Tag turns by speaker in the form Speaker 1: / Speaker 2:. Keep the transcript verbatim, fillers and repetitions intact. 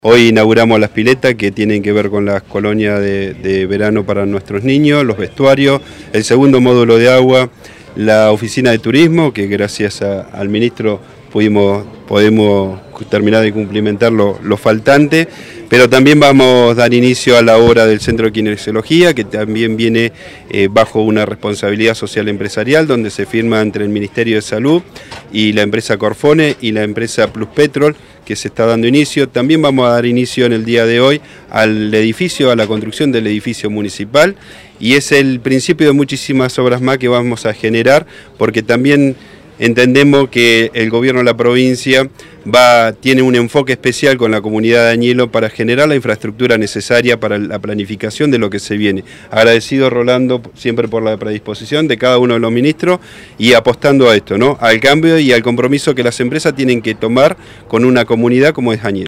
Speaker 1: Hoy inauguramos las piletas que tienen que ver con las colonias de, de verano para nuestros niños, los vestuarios, el segundo módulo de agua, la oficina de turismo, que gracias a, al ministro pudimos, podemos terminar de cumplimentar lo, lo faltante, pero también vamos a dar inicio a la obra del Centro de Kinesiología, que también viene eh, bajo una responsabilidad social empresarial, donde se firma entre el Ministerio de Salud y la empresa Corfone y la empresa Plus Petrol, que se está dando inicio. También vamos a dar inicio en el día de hoy al edificio, a la construcción del edificio municipal, y es el principio de muchísimas obras más que vamos a generar, porque también entendemos que el gobierno de la provincia va, tiene un enfoque especial con la comunidad de Añelo para generar la infraestructura necesaria para la planificación de lo que se viene. Agradecido, Rolando, siempre por la predisposición de cada uno de los ministros y apostando a esto, ¿no? Al cambio y al compromiso que las empresas tienen que tomar con una comunidad como es Añelo.